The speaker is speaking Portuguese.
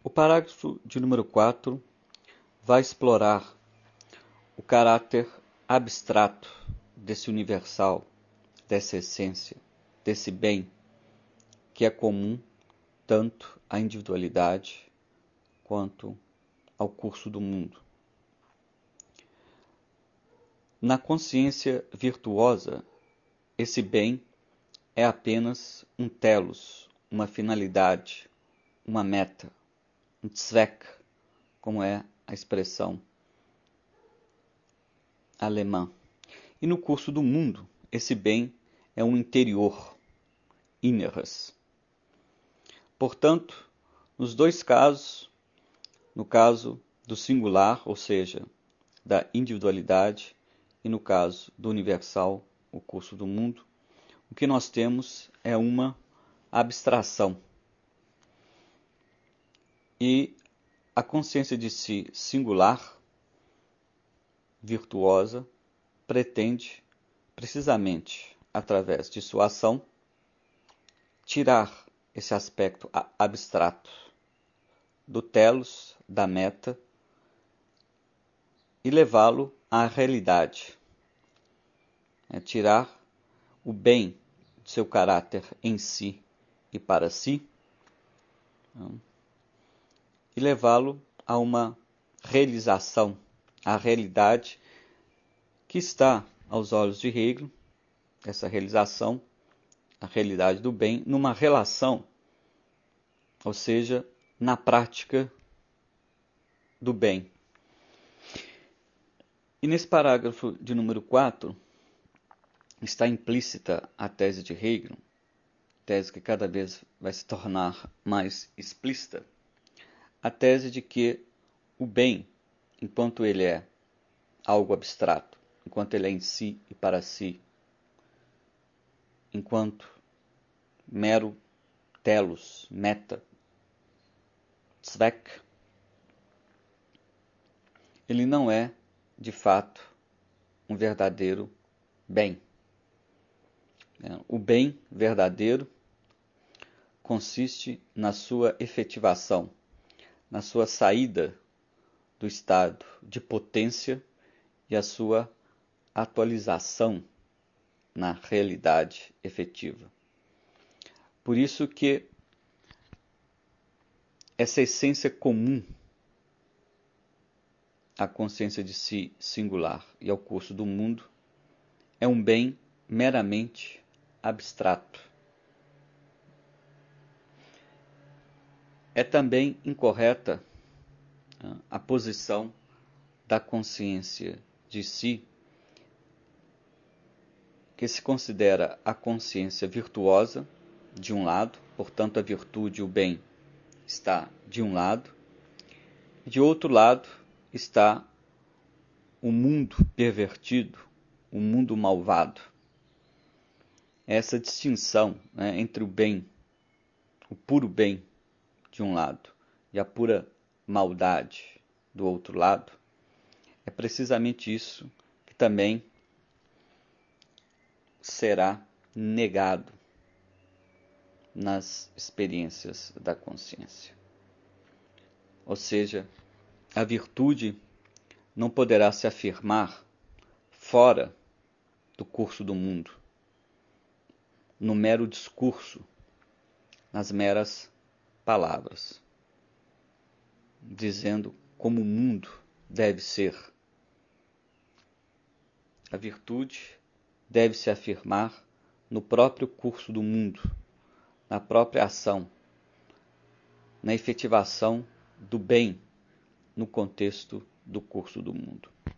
O parágrafo de número 4 vai explorar o caráter abstrato desse universal, dessa essência, desse bem, que é comum tanto à individualidade quanto ao curso do mundo. Na consciência virtuosa, esse bem é apenas um telos, uma finalidade, uma meta, um Zweck, como é a expressão alemã. E no curso do mundo, esse bem é um interior, Inneres. Portanto, nos dois casos, no caso do singular, ou seja, da individualidade, e no caso do universal, o curso do mundo, o que nós temos é uma abstração. E a consciência de si singular, virtuosa, pretende, precisamente através de sua ação, tirar esse aspecto abstrato do telos, da meta, e levá-lo à realidade. Tirar o bem de seu caráter em si e para si, e levá-lo a uma realização, a realidade que está, aos olhos de Hegel, essa realização, a realidade do bem, numa relação, ou seja, na prática do bem. E nesse parágrafo de número 4, está implícita a tese de Hegel, tese que cada vez vai se tornar mais explícita, a tese de que o bem, enquanto ele é algo abstrato, enquanto ele é em si e para si, enquanto mero telos, meta, Zweck, ele não é, de fato, um verdadeiro bem. O bem verdadeiro consiste na sua efetivação, na sua saída do estado de potência e a sua atualização na realidade efetiva. Por isso que essa essência comum à consciência de si singular e ao curso do mundo é um bem meramente abstrato. É também incorreta a posição da consciência de si, que se considera a consciência virtuosa, de um lado, portanto a virtude e o bem está de um lado, e de outro lado está o mundo pervertido, o mundo malvado. Essa distinção entre o bem, o puro bem, de um lado, e a pura maldade do outro lado, é precisamente isso que também será negado nas experiências da consciência. Ou seja, a virtude não poderá se afirmar fora do curso do mundo, no mero discurso, nas meras palavras, dizendo como o mundo deve ser. A virtude deve se afirmar no próprio curso do mundo, na própria ação, na efetivação do bem no contexto do curso do mundo.